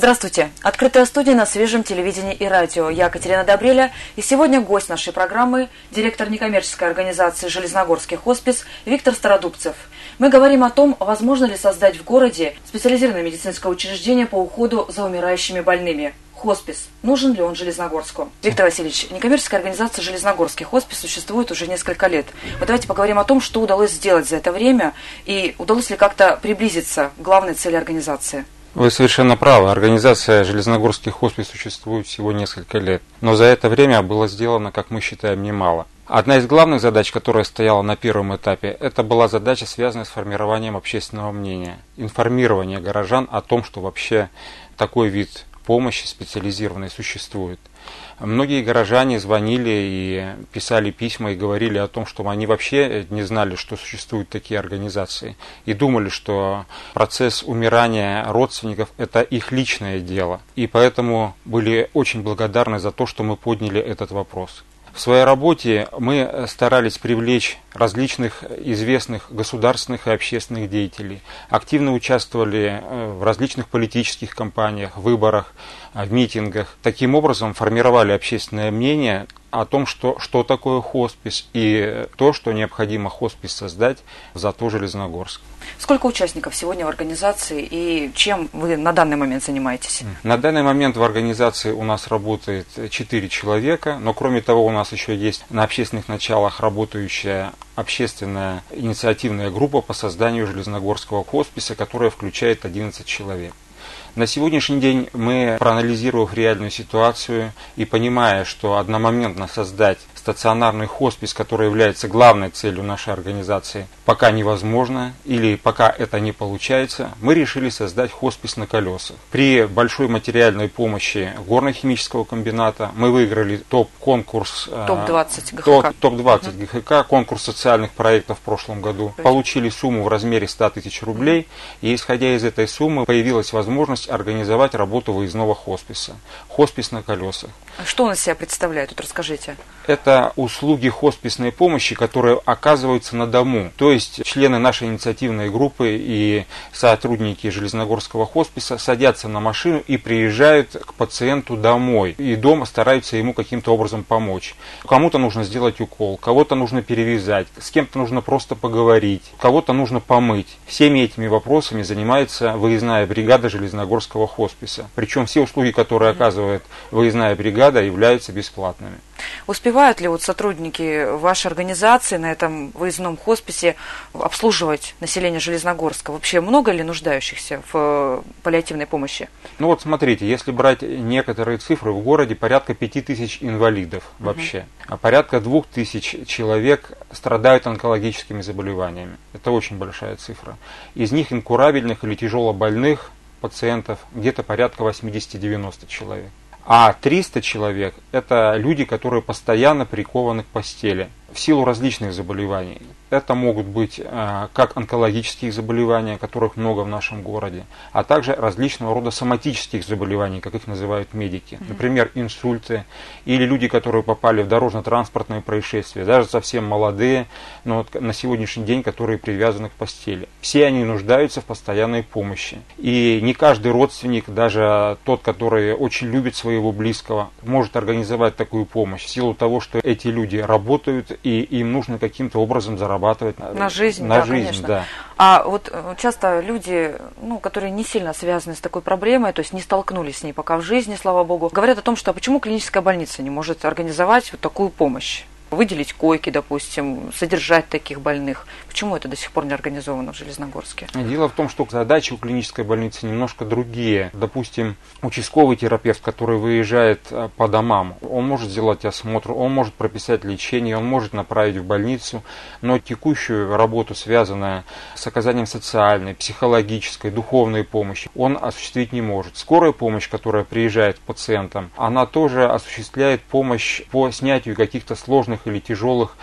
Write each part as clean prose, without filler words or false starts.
Здравствуйте! Открытая студия на свежем телевидении и радио. Я Катерина Добреля, и сегодня гость нашей программы – директор некоммерческой организации «Железногорский хоспис» Виктор Стародубцев. Мы говорим о том, возможно ли создать в городе специализированное медицинское учреждение по уходу за умирающими больными. Хоспис. Нужен ли он Железногорску? Виктор Васильевич, некоммерческая организация «Железногорский хоспис» существует уже несколько лет. Вот давайте поговорим о том, что удалось сделать за это время, и удалось ли как-то приблизиться к главной цели организации. Вы совершенно правы. Организация «Железногорский хоспис» существует всего несколько лет. Но за это время было сделано, как мы считаем, немало. Одна из главных задач, которая стояла на первом этапе, это была задача, связанная с формированием общественного мнения. Информирование горожан о том, что вообще такой вид помощи специализированной существует. Многие горожане звонили и писали письма и говорили о том, что они вообще не знали, что существуют такие организации, и думали, что процесс умирания родственников – это их личное дело. И поэтому были очень благодарны за то, что мы подняли этот вопрос. В своей работе мы старались привлечь различных известных государственных и общественных деятелей, активно участвовали в различных политических кампаниях, выборах, в митингах. Таким образом формировали общественное мнение о том, что такое хоспис и то, что необходимо хоспис создать в ЗАТО Железногорск. Сколько участников сегодня в организации и чем вы на данный момент занимаетесь? На данный момент в организации у нас работает 4 человека, но кроме того у нас еще есть на общественных началах работающая общественная инициативная группа по созданию Железногорского хосписа, которая включает 11 человек. На сегодняшний день мы, проанализировав реальную ситуацию и понимая, что одномоментно создать стационарный хоспис, который является главной целью нашей организации, пока невозможно или пока это не получается, мы решили создать хоспис на колесах. При большой материальной помощи горно-химического комбината мы выиграли топ-конкурс ТОП-20 ГХК. ТОП-20 ГХК, конкурс социальных проектов в прошлом году. Получили сумму в размере 100 тысяч рублей, и исходя из этой суммы появилась возможность организовать работу выездного хосписа. Хоспис на колесах. А что он из себя представляет? Вот расскажите. Это услуги хосписной помощи, которые оказываются на дому. То есть члены нашей инициативной группы и сотрудники Железногорского хосписа садятся на машину и приезжают к пациенту домой. И дома стараются ему каким-то образом помочь. Кому-то нужно сделать укол, кого-то нужно перевязать, с кем-то нужно просто поговорить, кого-то нужно помыть. Всеми этими вопросами занимается выездная бригада Железногорского хосписа. Причем все услуги, которые оказывает выездная бригада, являются бесплатными. Успевают ли вот сотрудники вашей организации на этом выездном хосписе обслуживать население Железногорска? Вообще много ли нуждающихся в паллиативной помощи? Ну вот смотрите, если брать некоторые цифры, в городе порядка 5000 инвалидов вообще, а порядка 2000 человек страдают онкологическими заболеваниями. Это очень большая цифра. Из них инкурабельных или тяжелобольных пациентов где-то порядка 80-90 человек. А 300 человек – это люди, которые постоянно прикованы к постели в силу различных заболеваний. Это могут быть как онкологические заболевания, которых много в нашем городе, а также различного рода соматических заболеваний, как их называют медики. Например, инсульты или люди, которые попали в дорожно-транспортные происшествия, даже совсем молодые, но вот на сегодняшний день, которые привязаны к постели. Все они нуждаются в постоянной помощи. И не каждый родственник, даже тот, который очень любит своего близкого, может организовать такую помощь в силу того, что эти люди работают и им нужно каким-то образом зарабатывать на жизнь. Да, конечно. Да. А вот часто люди, которые не сильно связаны с такой проблемой, то есть не столкнулись с ней пока в жизни, слава богу, говорят о том, что почему клиническая больница не может организовать вот такую помощь? Выделить койки, допустим, содержать таких больных. Почему это до сих пор не организовано в Железногорске? Дело в том, что задачи у клинической больницы немножко другие. Допустим, участковый терапевт, который выезжает по домам, он может сделать осмотр, он может прописать лечение, он может направить в больницу, но текущую работу, связанную с оказанием социальной, психологической, духовной помощи, он осуществить не может. Скорая помощь, которая приезжает к пациентам, она тоже осуществляет помощь по снятию каких-то сложных или тяжелых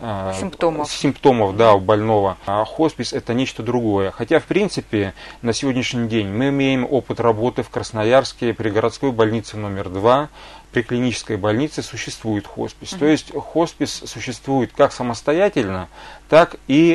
симптомов у больного. А хоспис – это нечто другое. Хотя, в принципе, на сегодняшний день мы имеем опыт работы в Красноярске при городской больнице номер 2. при клинической больнице существует хоспис. То есть хоспис существует как самостоятельно, так и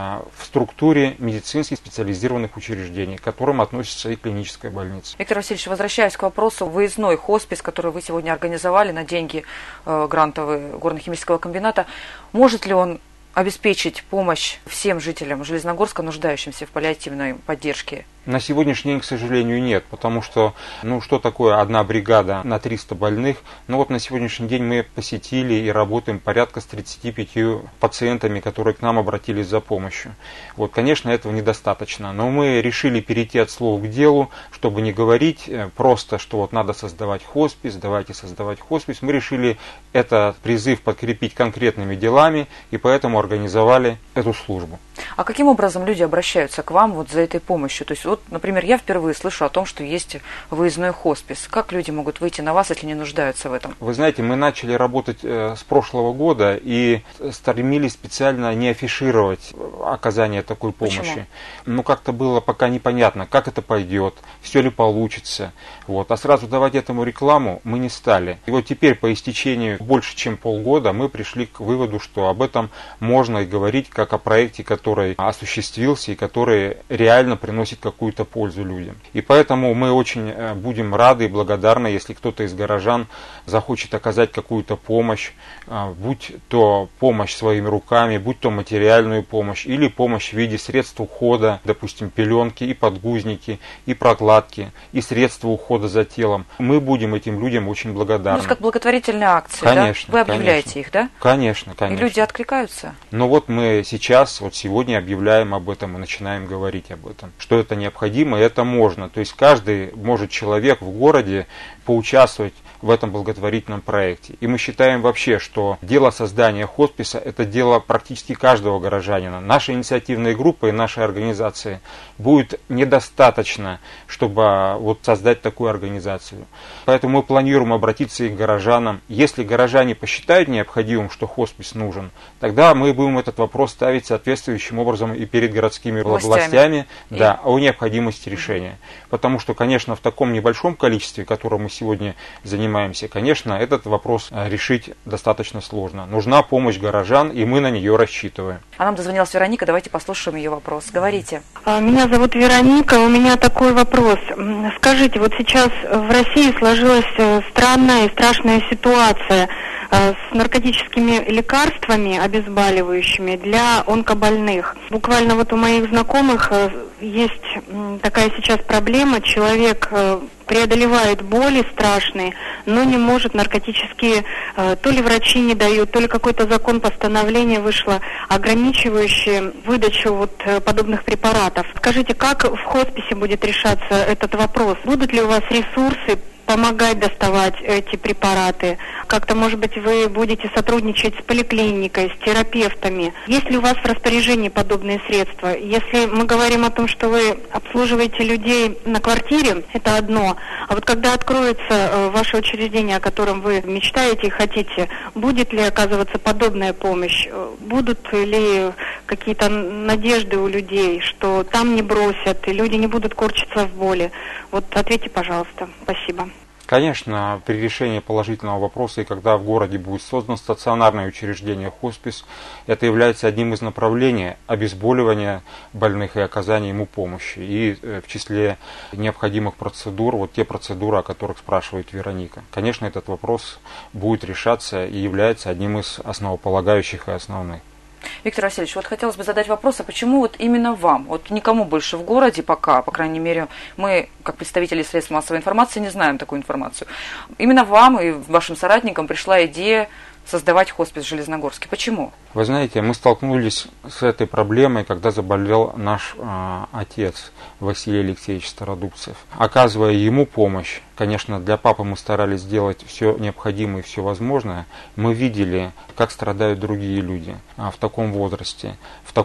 в структуре медицинских специализированных учреждений, к которым относится и клиническая больница. Виктор Васильевич, возвращаясь к вопросу, выездной хоспис, который вы сегодня организовали на деньги грантовые горно-химического комбината, может ли он обеспечить помощь всем жителям Железногорска, нуждающимся в паллиативной поддержке? На сегодняшний день, к сожалению, нет, потому что, что такое одна бригада на 300 больных? На сегодняшний день мы посетили и работаем порядка с 35 пациентами, которые к нам обратились за помощью. Конечно, этого недостаточно, но мы решили перейти от слов к делу, чтобы не говорить просто, что надо создавать хоспис, давайте создавать хоспис. Мы решили этот призыв подкрепить конкретными делами и поэтому организовали эту службу. А каким образом люди обращаются к вам за этой помощью? То есть, например, я впервые слышу о том, что есть выездной хоспис. Как люди могут выйти на вас, если не нуждаются в этом? Вы знаете, мы начали работать с прошлого года и стремились специально не афишировать оказание такой помощи. Почему? Как-то было пока непонятно, как это пойдет, все ли получится. А сразу давать этому рекламу мы не стали. И теперь, по истечению больше чем полгода, мы пришли к выводу, что об этом можно и говорить как о проекте, который осуществился и который реально приносит какую-то пользу людям. И поэтому мы очень будем рады и благодарны, если кто-то из горожан захочет оказать какую-то помощь, будь то помощь своими руками, будь то материальную помощь или помощь в виде средств ухода, допустим, пеленки и подгузники, и прокладки, и средства ухода за телом. Мы будем этим людям очень благодарны. То есть как благотворительная акция, конечно, да? Вы объявляете их, да? Конечно. И люди откликаются? Мы сейчас, сегодня объявляем об этом и начинаем говорить об этом, что это необходимо и это можно. То есть каждый человек в городе поучаствовать в этом благотворительном проекте. И мы считаем вообще, что дело создания хосписа – это дело практически каждого горожанина. Наша инициативная группа и нашей организации будет недостаточно, чтобы создать такую организацию. Поэтому мы планируем обратиться и к горожанам. Если горожане посчитают необходимым, что хоспис нужен, тогда мы будем этот вопрос ставить соответствующим образом и перед городскими властями о необходимости решения. Потому что, конечно, в таком небольшом количестве, которым мы сегодня занимаемся, конечно, этот вопрос решить достаточно сложно. Нужна помощь горожан, и мы на нее рассчитываем. А нам дозвонилась Вероника, давайте послушаем ее вопрос. Говорите. Меня зовут Вероника, у меня такой вопрос. Скажите, сейчас в России сложилась странная и страшная ситуация с наркотическими лекарствами, обезболивающими для онкобольных. Буквально у моих знакомых есть такая сейчас проблема, человек преодолевает боли страшные, но не может наркотические, то ли врачи не дают, то ли какой-то закон, постановление вышло, ограничивающее выдачу подобных препаратов. Скажите, как в хосписе будет решаться этот вопрос? Будут ли у вас ресурсы помогать доставать эти препараты? Как-то, может быть, вы будете сотрудничать с поликлиникой, с терапевтами? Есть ли у вас в распоряжении подобные средства? Если мы говорим о том, что вы обслуживаете людей на квартире, это одно. А когда откроется ваше учреждение, о котором вы мечтаете и хотите, будет ли оказываться подобная помощь? Будут ли какие-то надежды у людей, что там не бросят, и люди не будут корчиться в боли? Ответьте, пожалуйста. Спасибо. Конечно, при решении положительного вопроса, и когда в городе будет создано стационарное учреждение хоспис, это является одним из направлений обезболивания больных и оказания ему помощи. И в числе необходимых процедур, те процедуры, о которых спрашивает Вероника. Конечно, этот вопрос будет решаться и является одним из основополагающих и основных. Виктор Васильевич, хотелось бы задать вопрос, а почему именно вам? Никому больше в городе пока, по крайней мере, мы, как представители средств массовой информации, не знаем такую информацию. Именно вам и вашим соратникам пришла идея создавать хоспис в Железногорске. Почему? Вы знаете, мы столкнулись с этой проблемой, когда заболел наш отец Василий Алексеевич Стародубцев. Оказывая ему помощь, конечно, для папы мы старались сделать все необходимое и все возможное. Мы видели, как страдают другие люди в таком возрасте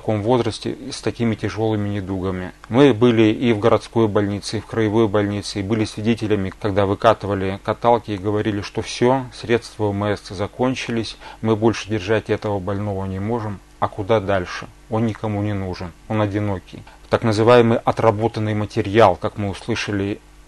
с такими тяжелыми недугами. Мы были и в городской больнице, и в краевой больнице, и были свидетелями, когда выкатывали каталки и говорили, что все, средства ОМС закончились, мы больше держать этого больного не можем, а куда дальше? Он никому не нужен, он одинокий. Так называемый отработанный материал, как мы услышали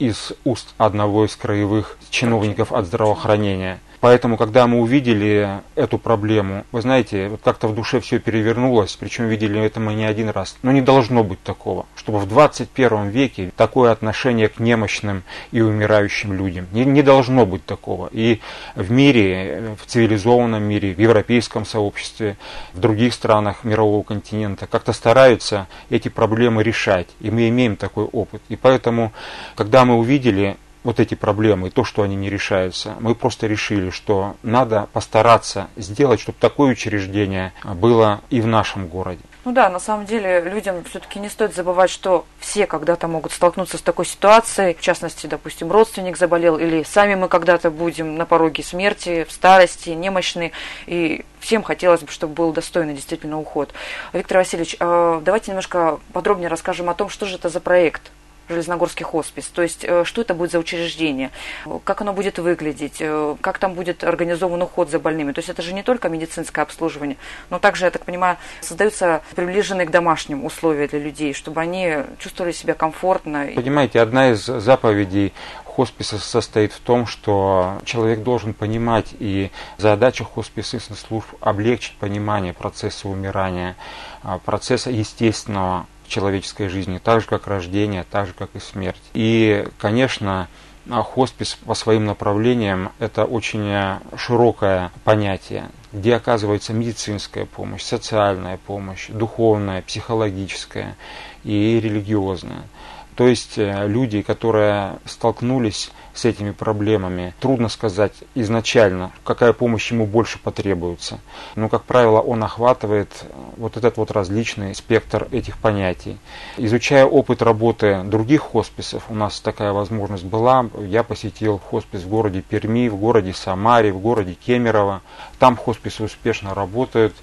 из уст одного из краевых чиновников от здравоохранения. Поэтому, когда мы увидели эту проблему, вы знаете, вот как-то в душе все перевернулось, причем видели это мы не один раз. Но не должно быть такого, чтобы в 21 веке такое отношение к немощным и умирающим людям. Не должно быть такого. И в мире, в цивилизованном мире, в европейском сообществе, в других странах мирового континента как-то стараются эти проблемы решать. И мы имеем такой опыт. И поэтому, когда мы увидели вот эти проблемы, и то, что они не решаются, мы просто решили, что надо постараться сделать, чтобы такое учреждение было и в нашем городе. Ну да, на самом деле людям все-таки не стоит забывать, что все когда-то могут столкнуться с такой ситуацией, в частности, допустим, родственник заболел, или сами мы когда-то будем на пороге смерти, в старости, немощны, и всем хотелось бы, чтобы был достойный действительно уход. Виктор Васильевич, давайте немножко подробнее расскажем о том, что же это за проект Железногорский хоспис, то есть что это будет за учреждение, как оно будет выглядеть, как там будет организован уход за больными. То есть это же не только медицинское обслуживание, но также, я так понимаю, создаются приближенные к домашним условия для людей, чтобы они чувствовали себя комфортно. Понимаете, одна из заповедей хосписа состоит в том, что человек должен понимать, и задача хосписных служб облегчить понимание процесса умирания, процесса естественного человеческой жизни, так же как рождение, так же как и смерть. И, конечно, хоспис по своим направлениям – это очень широкое понятие, где оказывается медицинская помощь, социальная помощь, духовная, психологическая и религиозная. То есть люди, которые столкнулись с этими проблемами, трудно сказать изначально, какая помощь ему больше потребуется. Но, как правило, он охватывает вот этот вот различный спектр этих понятий. Изучая опыт работы других хосписов, у нас такая возможность была. Я посетил хоспис в городе Перми, в городе Самаре, в городе Кемерово. Там хосписы успешно работают.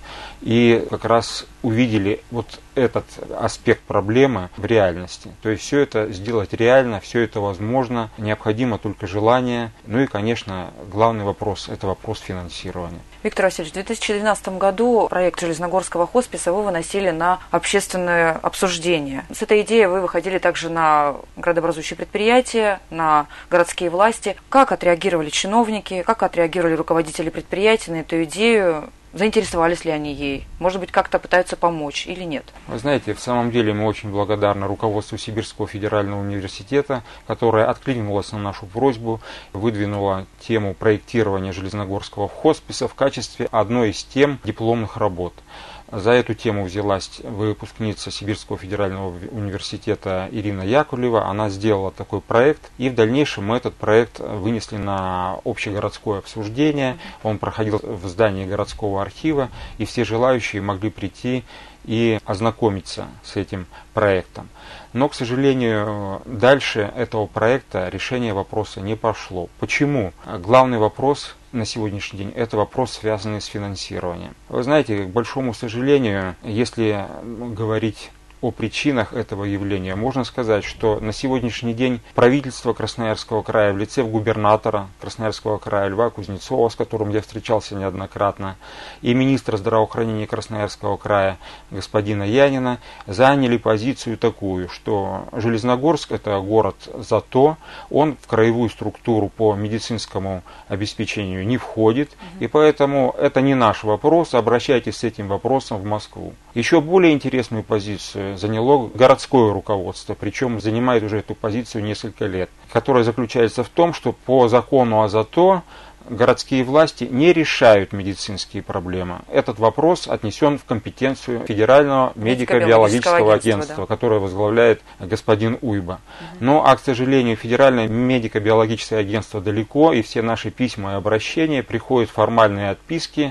И как раз увидели вот этот аспект проблемы в реальности. То есть все это сделать реально, все это возможно, необходимо только желание. Ну и, конечно, главный вопрос – это вопрос финансирования. Виктор Васильевич, в 2012 году проект Железногорского хосписа вы выносили на общественное обсуждение. С этой идеей вы выходили также на градообразующие предприятия, на городские власти. Как отреагировали чиновники, как отреагировали руководители предприятий на эту идею? Заинтересовались ли они ей? Может быть, как-то пытаются помочь или нет? Вы знаете, в самом деле мы очень благодарны руководству Сибирского федерального университета, которое откликнулось на нашу просьбу, выдвинуло тему проектирования Железногорского хосписа в качестве одной из тем дипломных работ. За эту тему взялась выпускница Сибирского федерального университета Ирина Яковлева. Она сделала такой проект, и в дальнейшем мы этот проект вынесли на общегородское обсуждение. Он проходил в здании городского архива, и все желающие могли прийти и ознакомиться с этим проектом. Но, к сожалению, дальше этого проекта решение вопроса не пошло. Почему? Главный вопрос на сегодняшний день – это вопрос, связанный с финансированием. Вы знаете, к большому сожалению, если говорить о причинах этого явления, можно сказать, что на сегодняшний день правительство Красноярского края в лице губернатора Красноярского края Льва Кузнецова, с которым я встречался неоднократно, и министра здравоохранения Красноярского края господина Янина заняли позицию такую, что Железногорск – это город зато, он в краевую структуру по медицинскому обеспечению не входит, и поэтому это не наш вопрос, обращайтесь с этим вопросом в Москву. Еще более интересную позицию заняло городское руководство, причем занимает уже эту позицию несколько лет, которая заключается в том, что по закону о ЗАТО городские власти не решают медицинские проблемы. Этот вопрос отнесен в компетенцию Федерального медико-биологического агентства, которое возглавляет господин Уйба. Но, к сожалению, Федеральное медико-биологическое агентство далеко, и все наши письма и обращения приходят формальные отписки,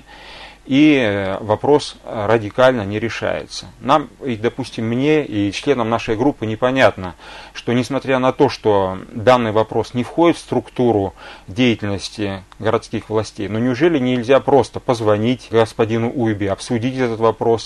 и вопрос радикально не решается. Нам, и, допустим, мне и членам нашей группы непонятно, что несмотря на то, что данный вопрос не входит в структуру деятельности городских властей, но неужели нельзя просто позвонить господину Уйбе, обсудить этот вопрос,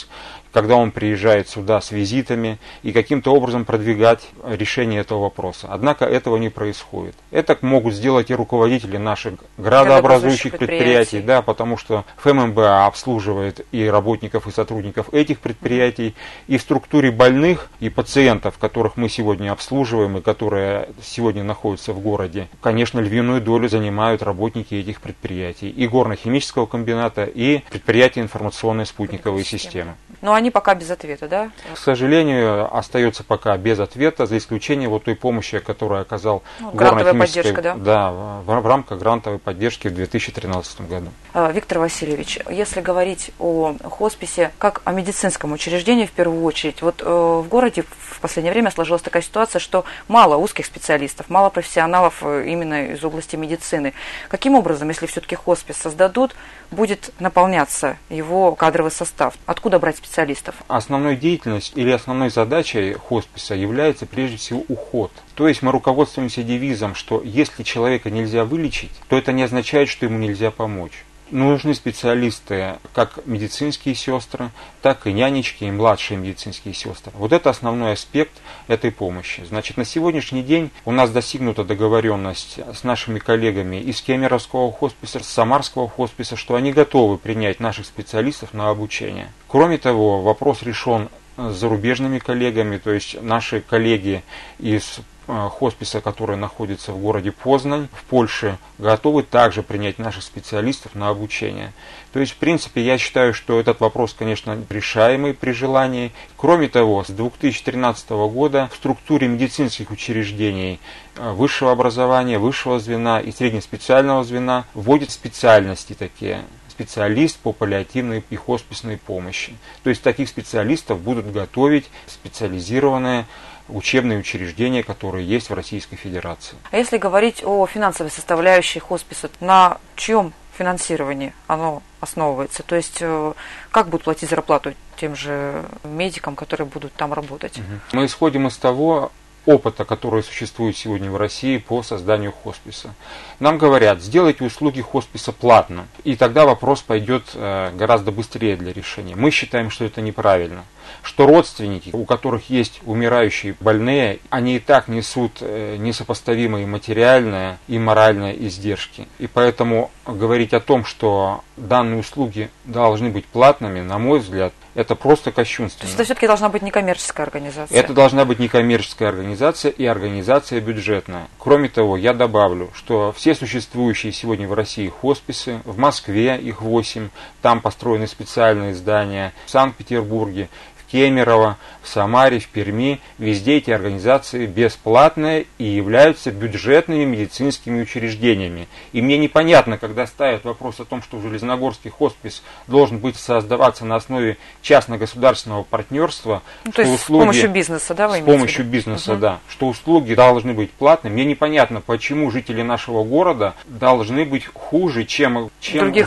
когда он приезжает сюда с визитами и каким-то образом продвигать решение этого вопроса. Однако этого не происходит. Это могут сделать и руководители наших градообразующих предприятий, да, потому что ФММБА обслуживает и работников, и сотрудников этих предприятий, и в структуре больных и пациентов, которых мы сегодня обслуживаем и которые сегодня находятся в городе, конечно, львиную долю занимают работники этих предприятий, и горно-химического комбината, и предприятия информационной спутниковой системы. Но они пока без ответа, да? К сожалению, остается пока без ответа, за исключением вот той помощи, которую оказал грантовая поддержка, да? Да, в рамках грантовой поддержки в 2013 году. Виктор Васильевич, если говорить о хосписе как о медицинском учреждении в первую очередь, вот в городе в последнее время сложилась такая ситуация, что мало узких специалистов, мало профессионалов именно из области медицины. Каким образом, если все-таки хоспис создадут, будет наполняться его кадровый состав? Откуда брать специалистов? Основной деятельностью или основной задачей хосписа является прежде всего уход. То есть мы руководствуемся девизом, что если человека нельзя вылечить, то это не означает, что ему нельзя помочь. Нужны специалисты, как медицинские сестры, так и нянечки и младшие медицинские сестры. Вот это основной аспект этой помощи. Значит, на сегодняшний день у нас достигнута договоренность с нашими коллегами из Кемеровского хосписа, с Самарского хосписа, что они готовы принять наших специалистов на обучение. Кроме того, вопрос решен с зарубежными коллегами, то есть наши коллеги из хосписа, который находится в городе Познань, в Польше, готовы также принять наших специалистов на обучение. То есть, в принципе, я считаю, что этот вопрос, конечно, решаемый при желании. Кроме того, с 2013 года в структуре медицинских учреждений высшего образования, высшего звена и среднеспециального звена вводят специальности такие. Специалист по паллиативной и хосписной помощи. То есть таких специалистов будут готовить специализированные учебные учреждения, которые есть в Российской Федерации. А если говорить о финансовой составляющей хосписа, на чьем финансировании оно основывается? То есть как будут платить зарплату тем же медикам, которые будут там работать? Мы исходим из того опыта, который существует сегодня в России по созданию хосписа. Нам говорят, сделайте услуги хосписа платно, и тогда вопрос пойдет гораздо быстрее для решения. Мы считаем, что это неправильно. Что родственники, у которых есть умирающие больные, они и так несут несопоставимые материальные и моральные издержки. И поэтому говорить о том, что данные услуги должны быть платными, на мой взгляд, это просто кощунственно. То есть это все-таки должна быть некоммерческая организация? Это должна быть некоммерческая организация и организация бюджетная. Кроме того, я добавлю, что все существующие сегодня в России хосписы, в Москве их 8, там построены специальные здания, в Санкт-Петербурге, Кемерово, в Самаре, в Перми, везде эти организации бесплатные и являются бюджетными медицинскими учреждениями. И мне непонятно, когда ставят вопрос о том, что Железногорский хоспис должен быть создаваться на основе частно-государственного партнерства, то есть услуги, с помощью бизнеса, да, вы имеете в виду? С помощью бизнеса, да, что услуги должны быть платными. Мне непонятно, почему жители нашего города должны быть хуже, чем других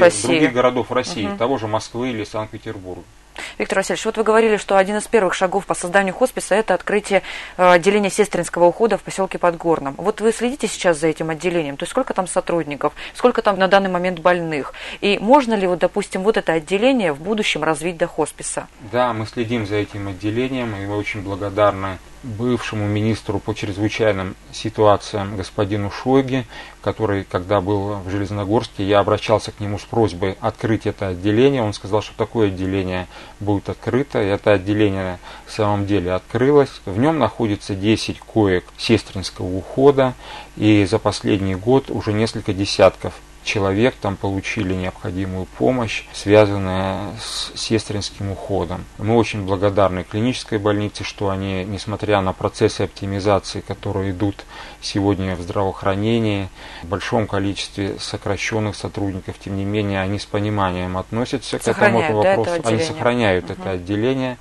городов России, того же Москвы или Санкт-Петербурга. Виктор Васильевич, вот вы говорили, что один из первых шагов по созданию хосписа – это открытие отделения сестринского ухода в поселке Подгорном. Вот вы следите сейчас за этим отделением? То есть сколько там сотрудников, сколько там на данный момент больных? И можно ли, вот, допустим, вот это отделение в будущем развить до хосписа? Да, мы следим за этим отделением, и мы очень благодарны бывшему министру по чрезвычайным ситуациям господину Шойге, который, когда был в Железногорске, я обращался к нему с просьбой открыть это отделение. Он сказал, что такое отделение будет открыто, и это отделение в самом деле открылось. В нем находится 10 коек сестринского ухода, и за последний год уже несколько десятков человек там получили необходимую помощь, связанную с сестринским уходом. Мы очень благодарны клинической больнице, что они, несмотря на процессы оптимизации, которые идут сегодня в здравоохранении, в большом количестве сокращенных сотрудников, тем не менее, они с пониманием относятся к этому вопросу. Они сохраняют это отделение,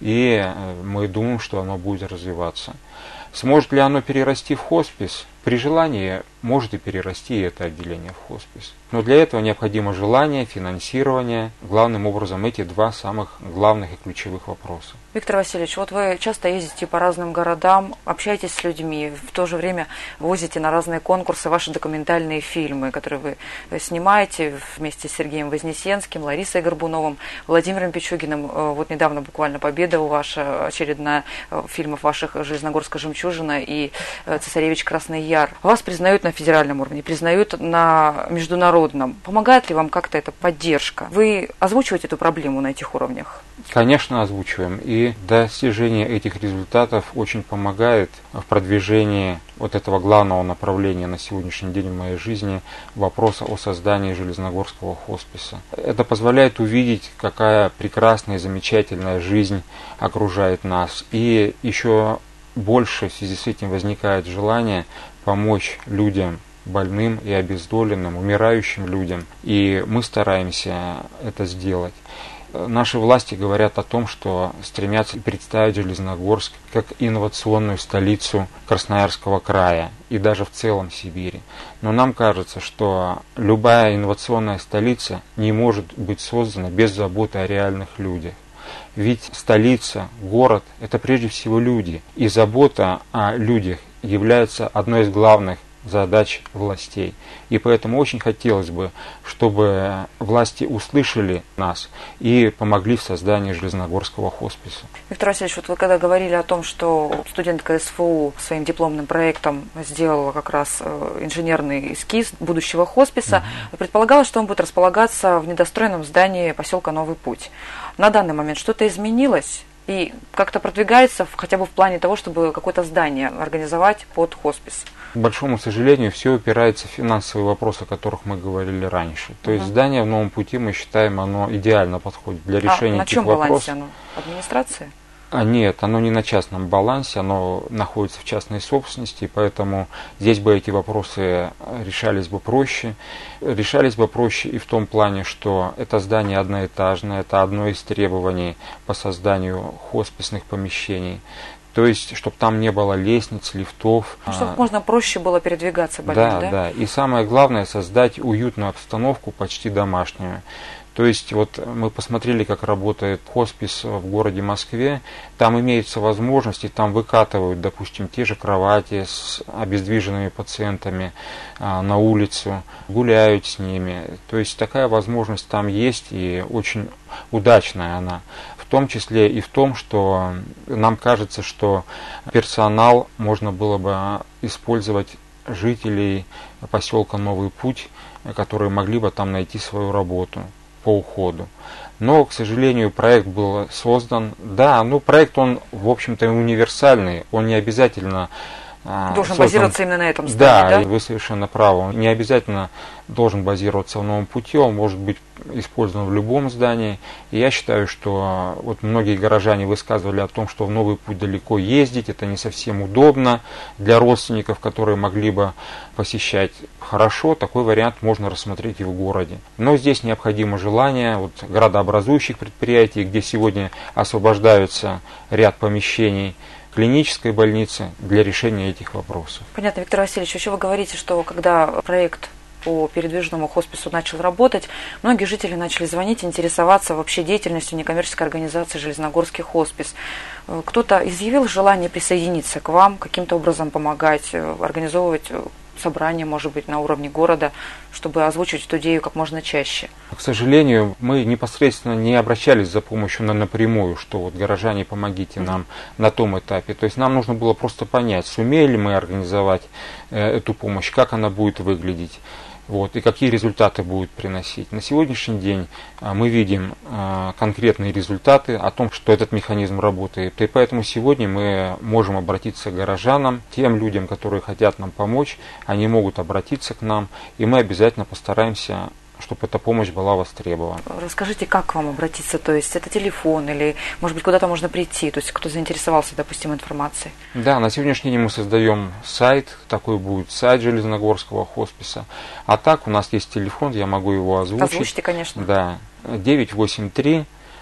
и мы думаем, что оно будет развиваться. Сможет ли оно перерасти в хоспис? При желании может и перерасти это отделение в хоспис. Но для этого необходимо желание, финансирование, главным образом эти два самых главных и ключевых вопроса. Виктор Васильевич, вот вы часто ездите по разным городам, общаетесь с людьми, в то же время возите на разные конкурсы ваши документальные фильмы, которые вы снимаете вместе с Сергеем Вознесенским, Ларисой Горбуновым, Владимиром Пичугиным. Вот недавно буквально победа ваша очередная фильмов ваших «Железногорская жемчужина» и «Цесаревич Красный Яр». Вас признают на федеральном уровне, признают на международном. Помогает ли вам как-то эта поддержка? Вы озвучиваете эту проблему на этих уровнях? Конечно, озвучиваем. И достижение этих результатов очень помогает в продвижении вот этого главного направления на сегодняшний день в моей жизни, вопроса о создании Железногорского хосписа. Это позволяет увидеть, какая прекрасная и замечательная жизнь окружает нас. И еще больше в связи с этим возникает желание помочь людям, больным и обездоленным, умирающим людям. И мы стараемся это сделать. Наши власти говорят о том, что стремятся представить Железногорск как инновационную столицу Красноярского края и даже в целом Сибири. Но нам кажется, что любая инновационная столица не может быть создана без заботы о реальных людях. Ведь столица, город – это прежде всего люди. И забота о людях является одной из главных задач властей. И поэтому очень хотелось бы, чтобы власти услышали нас и помогли в создании Железногорского хосписа. Виктор Васильевич, вот вы когда говорили о том, что студентка СФУ своим дипломным проектом сделала как раз инженерный эскиз будущего хосписа, предполагалось, что он будет располагаться в недостроенном здании поселка Новый Путь. На данный момент что-то изменилось? И как-то продвигается хотя бы в плане того, чтобы какое-то здание организовать под хоспис? К большому сожалению, все упирается в финансовые вопросы, о которых мы говорили раньше. То есть здание в Новом Пути, мы считаем, оно идеально подходит для решения этих вопросов. На чем балансе оно? Администрация? Нет, оно не на частном балансе, оно находится в частной собственности, поэтому здесь бы эти вопросы решались бы проще. Решались бы проще и в том плане, что это здание одноэтажное, это одно из требований по созданию хосписных помещений. То есть, чтобы там не было лестниц, лифтов. Чтобы можно проще было передвигаться больным, да? Да. И самое главное, создать уютную обстановку, почти домашнюю. То есть, вот мы посмотрели, как работает хоспис в городе Москве. Там имеются возможности, там выкатывают, допустим, те же кровати с обездвиженными пациентами на улицу, гуляют с ними. То есть, такая возможность там есть и очень удачная она. В том числе и в том, что нам кажется, что персонал можно было бы использовать жителей поселка Новый Путь, которые могли бы там найти свою работу по уходу. Но, к сожалению, проект был создан. Да, проект он, в общем-то, универсальный, он не обязательно должен базироваться именно на этом здании, да? Да, вы совершенно правы. Он не обязательно должен базироваться в Новом Пути, он может быть использован в любом здании. И я считаю, что вот многие горожане высказывали о том, что в Новый Путь далеко ездить, это не совсем удобно для родственников, которые могли бы посещать. Хорошо, такой вариант можно рассмотреть и в городе. Но здесь необходимо желание градообразующих предприятий, где сегодня освобождаются ряд помещений клинической больницы для решения этих вопросов. Понятно, Виктор Васильевич, еще вы говорите, что когда проект по передвижному хоспису начал работать, многие жители начали звонить, интересоваться вообще деятельностью некоммерческой организации «Железногорский хоспис». Кто-то изъявил желание присоединиться к вам, каким-то образом помогать, организовывать собрание, может быть, на уровне города, чтобы озвучивать эту идею как можно чаще? К сожалению, мы непосредственно не обращались за помощью напрямую, что горожане, помогите нам на том этапе. То есть нам нужно было просто понять, сумели мы организовать эту помощь, как она будет выглядеть. И какие результаты будут приносить. На сегодняшний день мы видим конкретные результаты о том, что этот механизм работает. И поэтому сегодня мы можем обратиться к горожанам, тем людям, которые хотят нам помочь, они могут обратиться к нам, и мы обязательно постараемся, чтобы эта помощь была востребована. Расскажите, как к вам обратиться? То есть это телефон или, может быть, куда-то можно прийти? То есть кто заинтересовался, допустим, информацией? Да, на сегодняшний день мы создаем сайт, такой будет сайт Железногорского хосписа. А так у нас есть телефон, я могу его озвучить. Озвучьте, конечно. Да, 983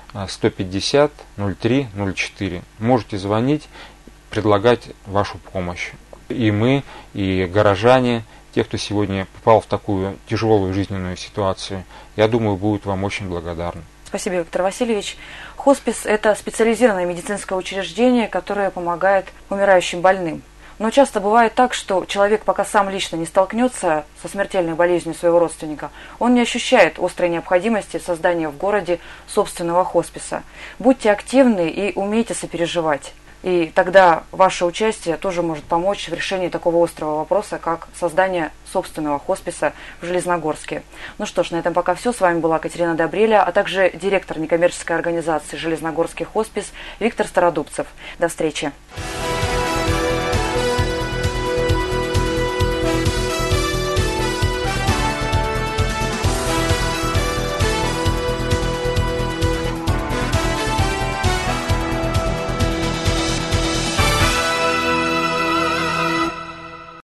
150 03 04. Можете звонить, предлагать вашу помощь. И мы, и горожане, тех, кто сегодня попал в такую тяжелую жизненную ситуацию, я думаю, будут вам очень благодарны. Спасибо, Виктор Васильевич. Хоспис – это специализированное медицинское учреждение, которое помогает умирающим больным. Но часто бывает так, что человек, пока сам лично не столкнется со смертельной болезнью своего родственника, он не ощущает острой необходимости создания в городе собственного хосписа. Будьте активны и умейте сопереживать. И тогда ваше участие тоже может помочь в решении такого острого вопроса, как создание собственного хосписа в Железногорске. Ну что ж, на этом пока все. С вами была Катерина Добреля, а также директор некоммерческой организации «Железногорский хоспис» Виктор Стародубцев. До встречи.